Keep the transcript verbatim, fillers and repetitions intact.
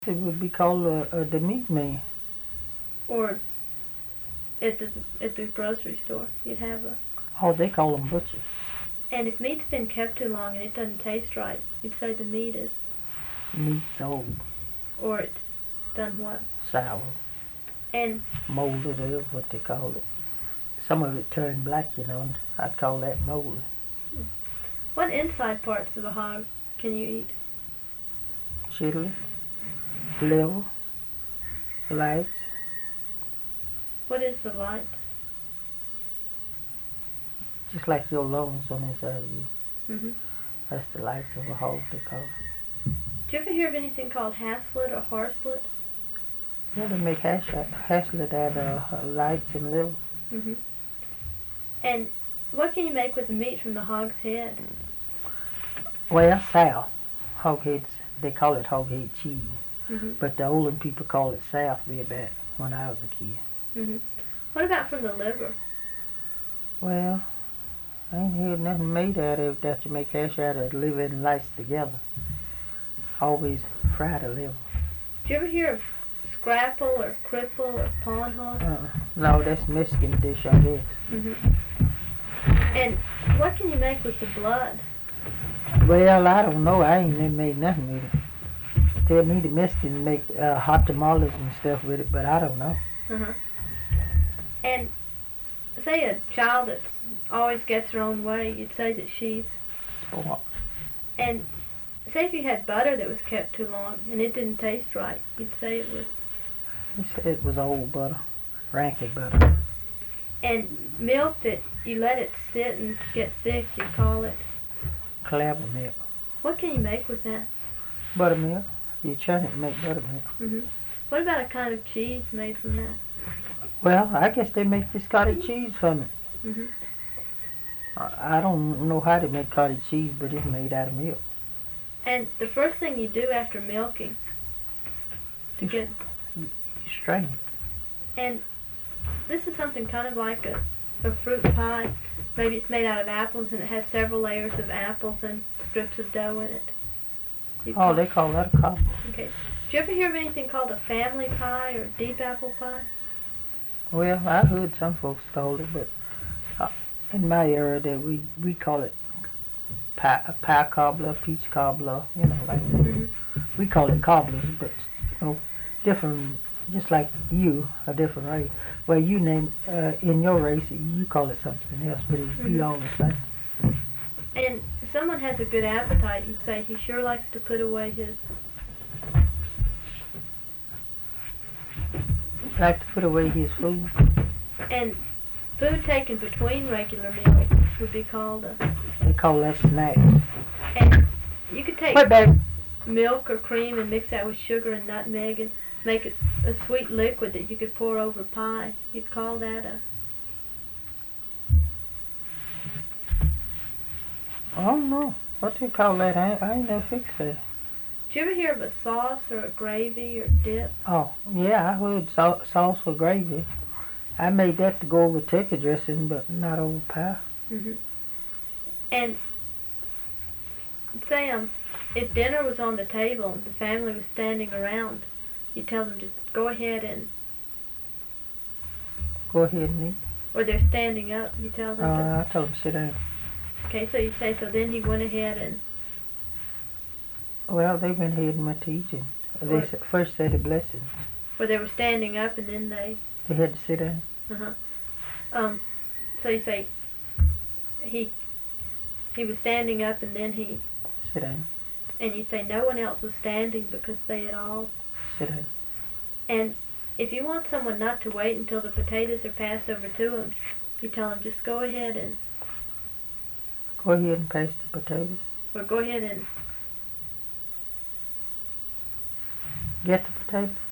It would be called uh, uh, the meat man. Or at the at the grocery store, you'd have a. Oh, they call them butchers. And if meat's been kept too long and it doesn't taste right, you'd say the meat is. Meat's old. Or it's done what? Sour. And molded, or what they call it. Some of it turned black, you know, and I'd call that molded. What inside parts of a hog can you eat? Chili, liver, lights. What is the light? Just like your lungs on the inside of you. Mm-hmm. That's the lights of a hog, they call it. Do you ever hear of anything called haslet or harslet? Yeah, they make hash, haslet out of uh, lights and liver. Mm-hmm. And what can you make with the meat from the hog's head? Well, sow. Hog heads, they call it hog head cheese. Mm-hmm. But the older people call it south way back when I was a kid. Mm-hmm. What about from the liver? Well, I ain't heard nothing made out of it that you make hash out of liver and lice together. Always fry the liver. Do you ever hear of scrapple or cripple or pawn hog? Uh, no, that's Mexican dish, I guess. Mm-hmm. And what can you make with the blood? Well, I don't know. I ain't never made nothing with it. Tell me the Mexicans make uh, hot tamales and stuff with it, but I don't know. Uh-huh. And say a child that always gets her own way, you'd say that she's Spoiled. And say if you had butter that was kept too long and it didn't taste right, you'd say it was. They said it was old butter, ranky butter. And milk that you let it sit and get thick, you call it. Clabber milk. What can you make with that? Buttermilk. You churn it and make buttermilk. Mm-hmm. What about a kind of cheese made from that? Well, I guess they make this cottage cheese from it. Mm-hmm. I, I don't know how to make cottage cheese, but it's made out of milk. And the first thing you do after milking to You, get you strain it. and this is something kind of like a, a fruit pie. Maybe it's made out of apples and it has several layers of apples and strips of dough in it. You Oh, call- they call that a cobbler. Okay. Do you ever hear of anything called a family pie or deep apple pie? Well, I heard some folks call it, but uh, in my area, that we we call it pie, a pie cobbler, peach cobbler, you know, like that. Mm-hmm. We call it cobblers, but you know, different, just like you, a different race. Well, you name uh, in your race, you call it something else, but it'd be Mhm. all the same. And if someone has a good appetite, you'd say he sure likes to put away his. Like to put away his food. And food taken between regular meals would be called a. They call that snacks. And you could take Wait, babe. milk or cream and mix that with sugar and nutmeg and make it a sweet liquid that you could pour over pie. You'd call that a. I don't know. What do you call that? I, I ain't never fixed that. Do you ever hear of a sauce or a gravy or dip? Oh, yeah, I heard sau- sauce or gravy. I made that to go over turkey dressing, but not over pie. Mm-hmm. And say um, if dinner was on the table and the family was standing around, you tell them to go ahead and, Go ahead and eat. or they're standing up, you tell them to. Uh, I told him sit down. Okay, so you say, so then he went ahead and, Well, they went ahead and went to eating. They Right. s- first said the blessings. or they were standing up and then they, They had to sit down. uh-huh. Um, so you say, he, he was standing up and then he, Sit down. and you say no one else was standing because they had all. Sit down. And if you want someone not to wait until the potatoes are passed over to them, you tell them just go ahead and, Go ahead and pass the potatoes. or go ahead and, Get the potatoes.